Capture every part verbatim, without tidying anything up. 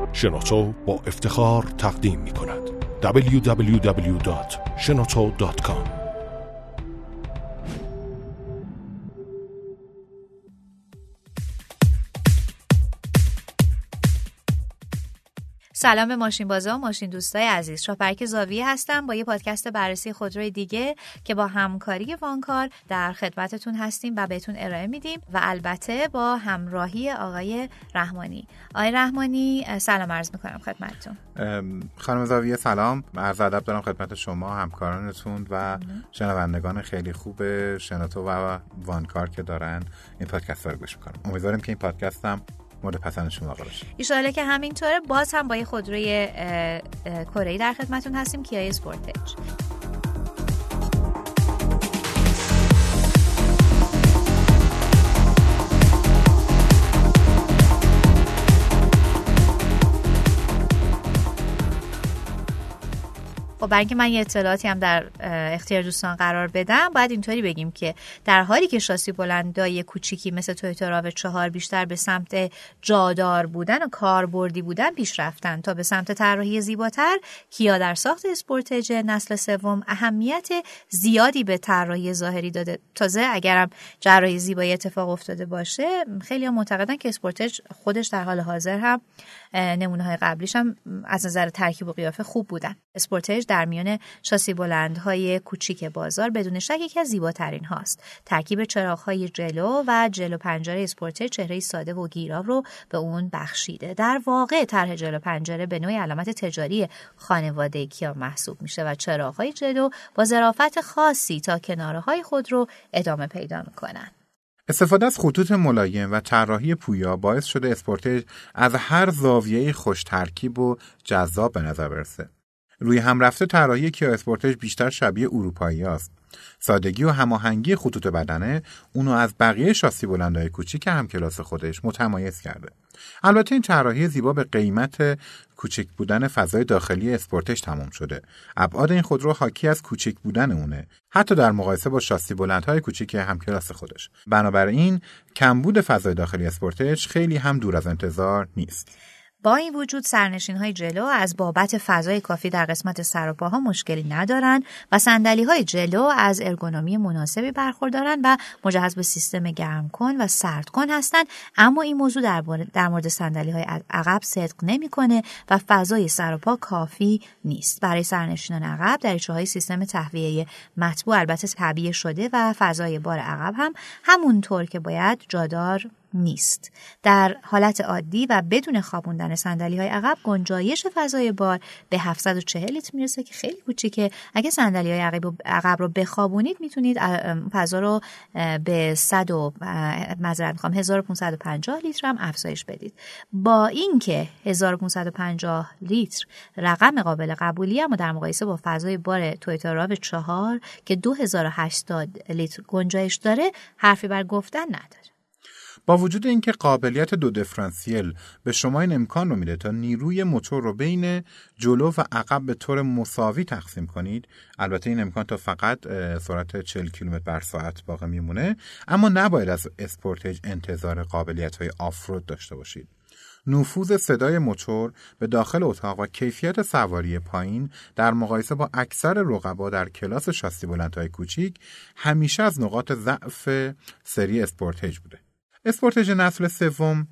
شنوتو با افتخار تقدیم می کند دبلیو دبلیو دبلیو دات شنوتو دات کام. سلام به ماشین بازا و ماشین دوستای عزیز. شاپرک زاویه هستم با یه پادکست بررسی خودروی دیگه که با همکاری وانکار در خدمتتون هستیم و بهتون ارائه میدیم و البته با همراهی آقای رحمانی. آقای رحمانی سلام عرض میکنم خدمتتون. خانم زاویه سلام، عرض ادب دارم خدمت شما، همکارانتون و شنوندگان خیلی خوب شنوتو و وانکار که دارن این پادکست رو گوش میکنن. امیدواریم که این پادکست هم مورد پسندشون واقع بشه. ان شاءالله که همینطوره. باز هم با یه خودروی کره‌ای در خدمتتون هستیم، کیا اسپورتج. خب برای اینکه من یه اطلاعاتی هم در اختیار دوستان قرار بدم، باید اینطوری بگیم که در حالی که شاسی بلندای کوچیکی مثل تویوتا راو چهار بیشتر به سمت جادار بودن و کاربردی بودن پیش رفتن تا به سمت طراحی زیباتر، کیا در ساخت اسپورتج نسل سوم اهمیت زیادی به طراحی ظاهری داده. تازه اگرم جراحی زیبایی اتفاق افتاده باشه، خیلی ها معتقدن که اسپورتج خودش در حال حاضر هم نمونه های قبلیش هم از نظر ترکیب و قیافه خوب بودن. اسپورتج در میان شاسی بلندهای کوچیک بازار بدون شک یکی از زیباترین هاست. ترکیب چراغ‌های جلو و جلو پنجره اسپورتج چهره ساده و گیرا رو به اون بخشیده. در واقع طرح جلو پنجره به نوعی علامت تجاری خانواده کیا محسوب میشه و چراغ‌های جلو با ظرافت خاصی تا کناره‌های خود رو ادامه پیدا میکنن. استفاده از خطوط ملایم و طراحی پویا باعث شده اسپورتج از هر زاویه‌ای خوش ترکیب و جذاب به نظر برسه. روی هم رفته طراحی کیا اسپورتج بیشتر شبیه اروپایی است. سادگی و هماهنگی خطوط بدنه اونو از بقیه شاسی بلندهای کوچیک هم کلاس خودش متمایز کرده. البته این طراحی زیبا به قیمت کوچیک بودن فضای داخلی اسپورتج تمام شده. ابعاد این خودرو حاکی از کوچیک بودن اونه، حتی در مقایسه با شاسی بلندهای کوچیک هم کلاس خودش. بنابراین کمبود فضای داخلی اسپورتج خیلی هم دور از انتظار نیست. با این وجود سرنشین‌های جلو از بابت فضای کافی در قسمت سر و پاها مشکلی ندارن و صندلی‌های جلو از ارگونومی مناسبی برخوردارن و مجهز به سیستم گرم کن و سرد کن هستند، اما این موضوع در, در مورد صندلی‌های عقب صدق نمی‌کنه و فضای سر و پا کافی نیست. برای سرنشینان عقب دریچه‌های سیستم تهویه مطبوع البته تعبیه شده و فضای بار عقب هم همونطور که باید جادار نیست. در حالت عادی و بدون خوابوندن صندلی‌های عقب گنجایش فضای بار به هفتصد و چهل لیتر میرسه که خیلی کوچیکه. اگه صندلی‌های عقب عقب رو بخوابونید میتونید فضا رو به صد و معذرت می‌خوام هزار و پانصد و پنجاه لیتر هم افزایش بدید. با اینکه هزار و پانصد و پنجاه لیتر رقم قابل قبولی، اما در مقایسه با فضای بار تویوتا راو چهار که دو هزار و هشتاد لیتر گنجایش داره حرفی بر گفتن نداره. با وجود اینکه قابلیت دو دیفرانسیل به شما این امکان رو میده تا نیروی موتور رو بین جلو و عقب به طور مساوی تقسیم کنید، البته این امکان تا فقط سرعت چهل کیلومتر بر ساعت باقی میمونه، اما نباید از اسپورتج انتظار قابلیت‌های آفرود داشته باشید. نفوذ صدای موتور به داخل اتاق و کیفیت سواری پایین در مقایسه با اکثر رقبا در کلاس شاسی بلندهای کوچیک همیشه از نقاط ضعف سری اسپورتج بوده. اسپورتج نسل سوم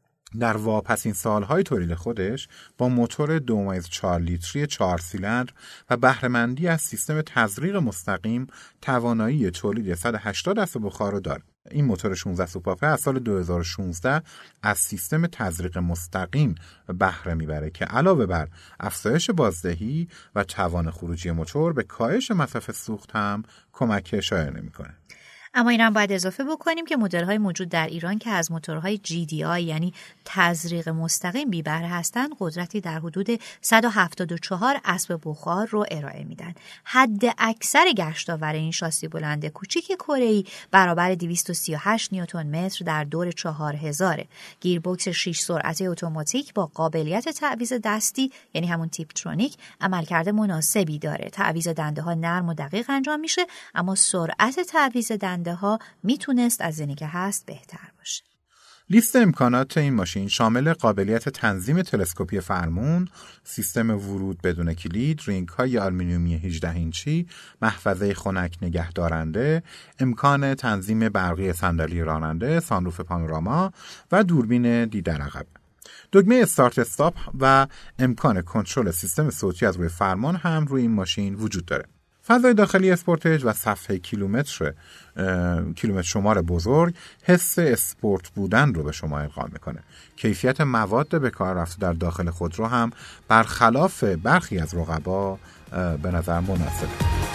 در واپسین سالهای تولید خودش با موتور دو ممیز چهار لیتری چهار سیلندر و بهره‌مندی از سیستم تزریق مستقیم توانایی تولید صد و هشتاد دست بخار رو داره. این موتور شانزده سوپاپه از سال دو هزار و شانزده از سیستم تزریق مستقیم بهره میبره که علاوه بر افزایش بازدهی و توان خروجی موتور به کاهش مصرف سوخت هم کمک اشاره میکنه. اما این هم باید اضافه بکنیم که مدل‌های موجود در ایران که از موتورهای جی دی آی یعنی تزریق مستقیم بی بهره هستند، قدرتی در حدود صد و هفتاد و چهار اسب بخار رو ارائه میدن. حد اکثر گشتاور این شاسی بلند کوچیک کره‌ای برابر دویست و سی و هشت نیوتن متر در دور چهار هزار. گیربکس شش سرعته اتوماتیک با قابلیت تعویض دستی یعنی همون تیپترونیک عملکرد مناسبی داره. تعویض دنده ها نرم و دقیق انجام میشه، اما سرعت تعویض دنده ها میتونست از اینی که هست بهتر باشه. لیست امکانات این ماشین شامل قابلیت تنظیم تلسکوپی فرمون، سیستم ورود بدون کلید، رینگ‌های آلومینیومی هجده اینچی، محفظه خنک نگهدارنده، امکان تنظیم برقی صندلی راننده، سانروف پانوراما و دوربین دیدن عقب. دکمه استارت استاپ و امکان کنترل سیستم صوتی از روی فرمان هم روی این ماشین وجود داره. فضای داخلی اسپورتج و صفحه کیلومتر کیلومتر شمار بزرگ حس اسپورت بودن رو به شما القا میکنه. کیفیت مواد به کار رفته در داخل خودرو هم برخلاف برخی از رقبا به نظر مناسبه.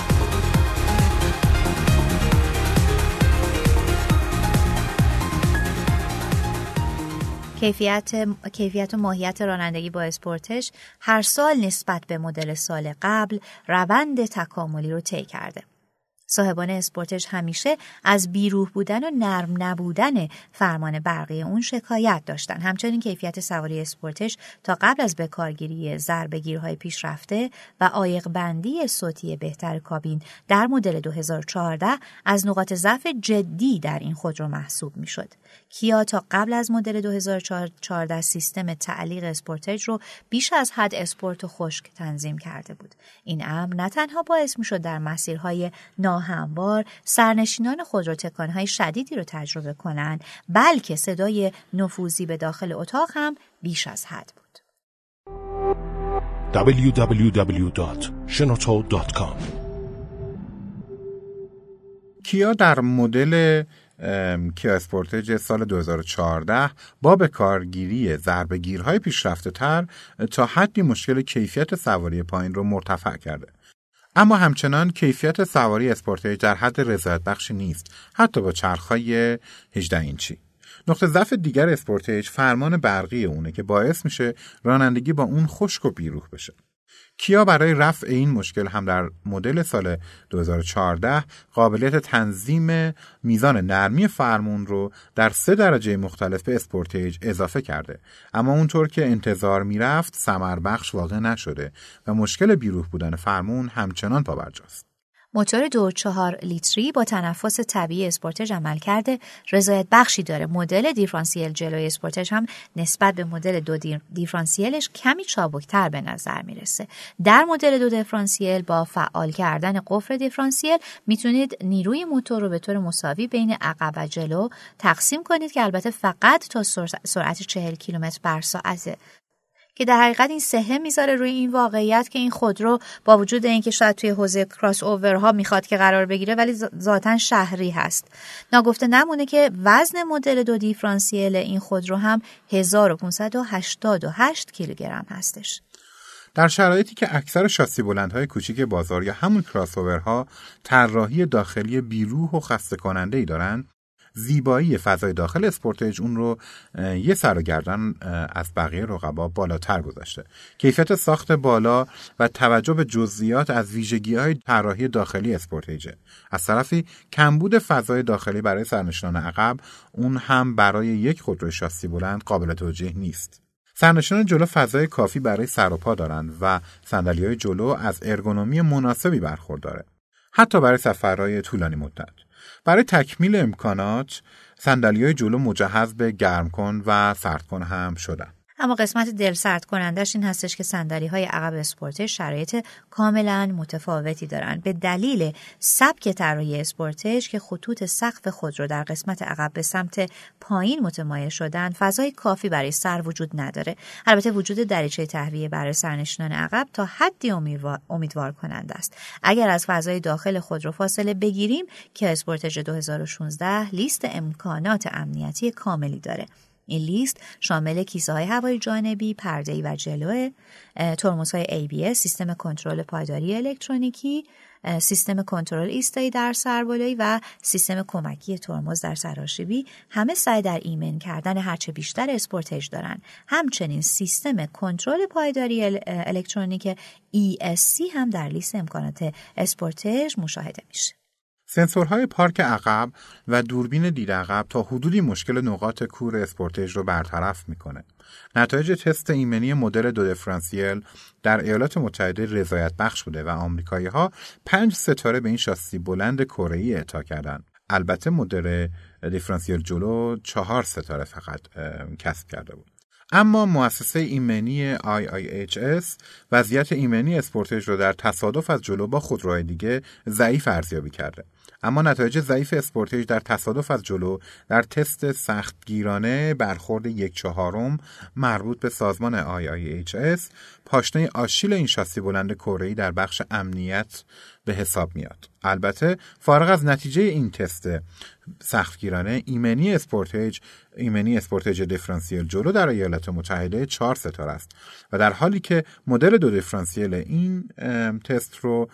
کیفیت کیفیت و ماهیت رانندگی با اسپورتج هر سال نسبت به مدل سال قبل روند تکاملی رو طی کرده. صاحبان اسپورتج همیشه از بیروح بودن و نرم نبودن فرمان برقی اون شکایت داشتن. همچنین کیفیت سواری اسپورتج تا قبل از بکارگیری ضربه‌گیرهای پیشرفته و عایق بندی صوتی بهتر کابین در مدل دو هزار و چهارده از نقاط ضعف جدی در این خودرو محسوب میشد. کیا تا قبل از مدل دو هزار و چهارده سیستم تعلیق اسپورتج رو بیش از حد اسپورت و خشک تنظیم کرده بود. این امر نه تنها باعث میشد در مسیرهای هموار سرنشینان خودرو تکانهای شدیدی رو تجربه کنند، بلکه صدای نفوذی به داخل اتاق هم بیش از حد بود. دبلیو دبلیو دبلیو دات شنوتو دات کام کیا در مدل کیا اسپورتج سال دو هزار و چهارده با به کارگیری ضربه‌گیرهای پیشرفته تر تا حدی مشکل کیفیت سواری پایین رو مرتفع کرده. اما همچنان کیفیت سواری اسپورتج در حد رضایت بخش نیست، حتی با چرخ‌های هجده اینچی. نقطه ضعف دیگر اسپورتج فرمان برقی اونه که باعث میشه رانندگی با اون خشک و بیروح بشه. کیا برای رفع این مشکل هم در مدل سال دو هزار و چهارده قابلیت تنظیم میزان نرمی فرمون رو در سه درجه مختلف به اسپورتج اضافه کرده، اما اونطور که انتظار میرفت ثمر بخش واقع نشده و مشکل بیروح بودن فرمون همچنان پابرجاست. موتور دو و چهار لیتری با تنفس طبیعی اسپورتج عمل کرده رضایت بخشی داره. مدل دیفرانسیل جلوی اسپورتج هم نسبت به مدل دو دیفرانسیلش کمی چابکتر به نظر میرسه. در مدل دو دیفرانسیل با فعال کردن قفل دیفرانسیل میتونید نیروی موتور رو به طور مساوی بین عقب و جلو تقسیم کنید که البته فقط تا سرعت چهل کیلومتر بر ساعته، که در حقیقت این سهه میذاره روی این واقعیت که این خودرو با وجود اینکه شاید توی حوزه کراس اوورها میخواد که قرار بگیره ولی ذاتاً شهری هست. ناگفته نمونه که وزن مدل دو دیفرانسیل این خودرو هم هزار و پانصد و هشتاد و هشت کیلوگرم هستش. در شرایطی که اکثر شاسی بلندهای کوچیک بازار یا همون کراس اوورها طراحی داخلی بیروح و خسته کننده‌ای دارن، زیبایی فضای داخل اسپورتج اون رو یه سر و گردن از بقیه رقبا بالاتر گذاشته. کیفیت ساخت بالا و توجه به جزئیات از ویژگی‌های طراحی داخلی اسپورتج. از طرفی کمبود فضای داخلی برای سرنشینان عقب اون هم برای یک خودرو شاسی بلند قابل توجیه نیست. سرنشینان جلو فضای کافی برای سر و پا دارند و صندلی‌های جلو از ارگونومی مناسبی برخورداره، حتی برای سفرهای طولانی مدت. برای تکمیل امکانات صندلی‌های جلو مجهز به گرمکن و سردکن هم شدن. اما قسمت دل سرد کنندش این هستش که صندلی‌های عقب اسپورتج شرایط کاملا متفاوتی دارن. به دلیل سبک طراحی اسپورتج که خطوط سقف خود رو در قسمت عقب به سمت پایین متمایل شدن، فضای کافی برای سر وجود نداره. البته وجود دریچه تهویه برای سرنشینان عقب تا حدی امیدوار, امیدوار کننده است. اگر از فضای داخل خود رو فاصله بگیریم که اسپورتج دو هزار و شانزده لیست امکانات امنیتی کاملی داره. این لیست شامل کیسه‌های هوای جانبی، پرده‌ای و جلو، ترمزهای ای بی اس، سیستم کنترل پایداری الکترونیکی، سیستم کنترل ایستایی در سربالایی و سیستم کمکی ترمز در سراشیبی. همه سعی در ایمن کردن هرچه بیشتر اسپورتج دارن. همچنین سیستم کنترل پایداری الکترونیک ای اس سی هم در لیست امکانات اسپورتج مشاهده میشه. سنسورهای پارک عقب و دوربین دید عقب تا حدودی مشکل نقاط کور اسپورتج رو برطرف میکنه. نتایج تست ایمنی مدل دو دیفرانسیل در ایالات متحده رضایت بخش بوده و آمریکایی‌ها پنج ستاره به این شاسی بلند کره‌ای اعطا کردن. البته مدل دیفرانسیل جلو چهار ستاره فقط کسب کرده بود. اما مؤسسه ایمنی آی آی اچ اس وضعیت ایمنی اسپورتیج رو در تصادف از جلو با خودروهای دیگه ضعیف ارزیابی کرده. اما نتایج ضعیف اسپورتیج در تصادف از جلو در تست سختگیرانه برخورد یک چهارم مربوط به سازمان آی آی اچ اس پاشنه آشیل این شاسی بلند کره‌ای در بخش امنیت به حساب میاد. البته فارغ از نتیجه این تست سختگیرانه، ایمنی اسپورتیج ایمنی اسپورتیج دیفرانسیل جلو در ایالات متحده چهار ستاره است و در حالی که مدل دو دیفرانسیل این تست رو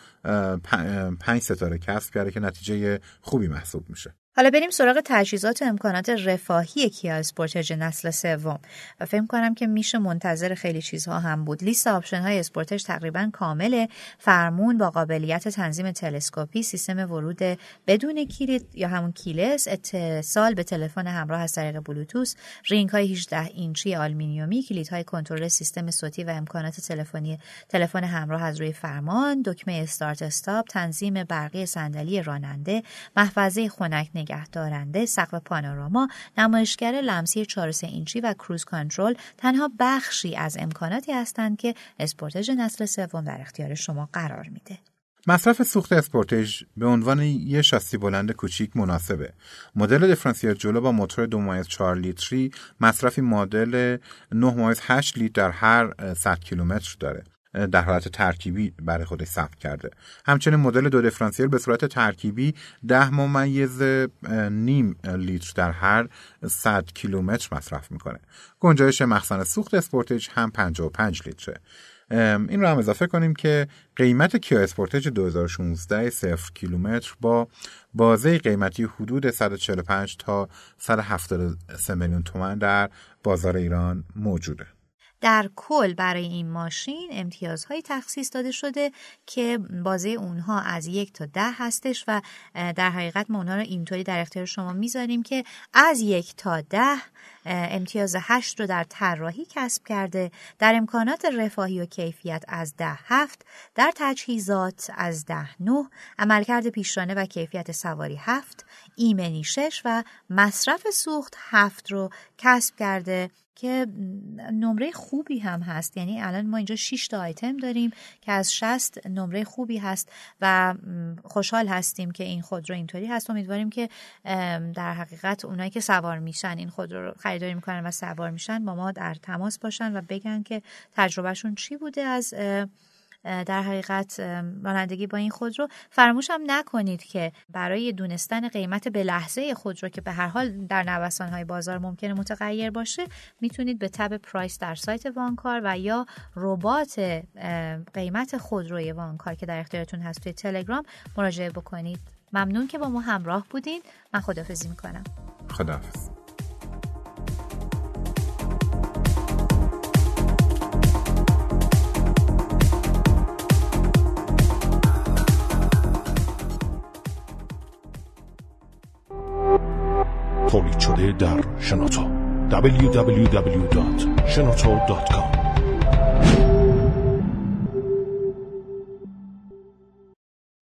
پنج ستاره کسب کرده که نتیجه خوبی محسوب میشه. حالا بریم سراغ تجهیزات و امکانات رفاهی کیا اسپورتیج نسل سوم و فکر کنم که میشه منتظر خیلی چیزها هم بود. لیست آپشن های اسپورتیج تقریبا کامله. فرمون با قابلیت تنظیم تلسکوپی، سیستم ورود بدون کلید یا همون کیلس، اتصال به تلفن همراه از طریق بلوتوث، رینگ های هجده اینچی آلومینیومی، کلیدهای کنترل سیستم صوتی و امکانات تلفنی تلفن همراه از روی فرمان، دکمه استارت استاپ، تنظیم برقی صندلی راننده، محفظه خنک نگهدارنده، سقف پانوراما، نمایشگر لمسی چهار و سه اینچی و کروز کنترل تنها بخشی از امکاناتی هستند که اسپورتیج نسل سوم در اختیار شما قرار میده. مصرف سوخت اسپورتیج به عنوان یه شاسی بلند کوچیک مناسبه. مدل دیفرانسیل جلو با موتور دو ممیز چهار لیتری مصرفی معادل نه ممیز هشت لیتر در هر صد کیلومتر داره. در حالت ترکیبی برای خودش ثبت کرده. همچنین مدل دو دیفرانسیل به صورت ترکیبی ده ممیز نیم لیتر در هر صد کیلومتر مصرف میکنه. گنجایش مخزن سوخت اسپورتیج هم پنجاه و پنج لیتره. این رو هم اضافه کنیم که قیمت کیا اسپورتیج دو هزار و شانزده صفر کیلومتر با بازه قیمتی حدود صد و چهل و پنج تا صد و هفتاد و سه میلیون تومان در بازار ایران موجوده. در کل برای این ماشین امتیازهایی تخصیص داده شده که بازه اونها از یک تا ده هستش و در حقیقت ما اونها رو اینطوری در اختیار شما میذاریم که از یک تا ده امتیاز هشت رو در طراحی کسب کرده، در امکانات رفاهی و کیفیت از ده هفت، در تجهیزات از ده نه، عملکرد پیشرانه و کیفیت سواری هفت، ایمنی شش و مصرف سوخت هفت رو کسب کرده که نمره خوبی هم هست. یعنی الان ما اینجا شش تا آیتم داریم که از شصت نمره خوبی هست و خوشحال هستیم که این خودرو اینطوری هست. امیدواریم که در حقیقت اونایی که سوار میشن، این خودرو رو خریداری میکنن و سوار میشن، با ما در تماس باشن و بگن که تجربهشون چی بوده از در حقیقت رانندگی با این خودرو. فراموش هم نکنید که برای دونستن قیمت به لحظه خودرو که به هر حال در نوسان‌های بازار ممکنه متغیر باشه، میتونید به تب پرایس در سایت وانکار و یا ربات قیمت خودروی وانکار که در اختیارتون هست توی تلگرام مراجعه بکنید. ممنون که با ما همراه بودین. من خداحافظی میکنم. خداحافظ. تولید شده در شنوتو دبلیو دبلیو دبلیو دات شنوتو دات کام